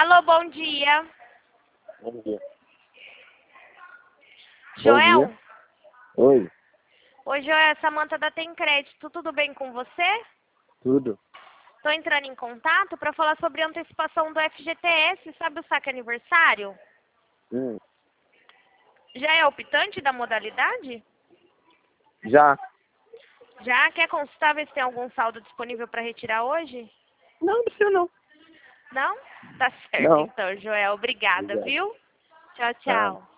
Alô, bom dia. Bom dia. Joel? Bom dia. Oi, Oi, Joel, Samanta da Tem Crédito. Tudo bem com você? tudo? Estou entrando em contato para falar sobre a antecipação do FGTS. Sabe o saque aniversário? Hum, Já é optante da modalidade? já? Já? Quer consultar ver se tem algum saldo disponível para retirar hoje? Não precisa não. Não? Tá certo Não. então, Joel. Obrigada, Obrigado. viu? Tchau, Nada. tchau.